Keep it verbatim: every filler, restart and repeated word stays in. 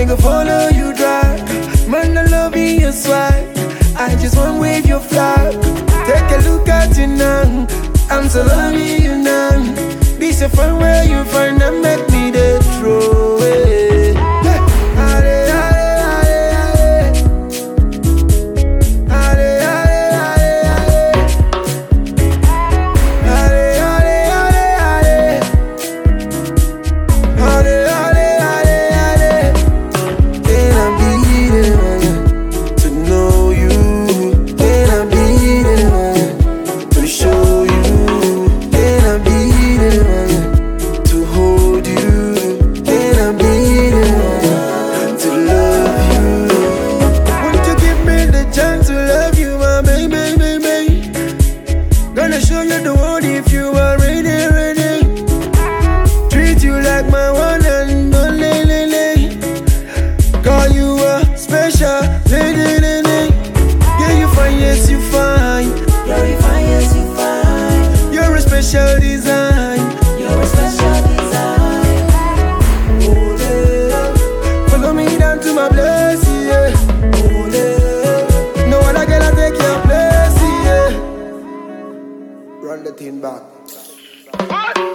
they go follow you drive. Man, I love you, your swag. I just want wave your flag. Take a look at you now. I'm so loving you now. This a fun where you find that make me the true way. Gonna show you the world if you are ready, ready. Treat you like my one and only lady. Call you a special lady, lady. Yeah, you fine, yes you fine. You're a fine, yes you fine. You're a special design. You're a special design. Oh, yeah. Follow me down to my place, yeah. Oh, yeah. No other girl I take your place, yeah. Run the thing back.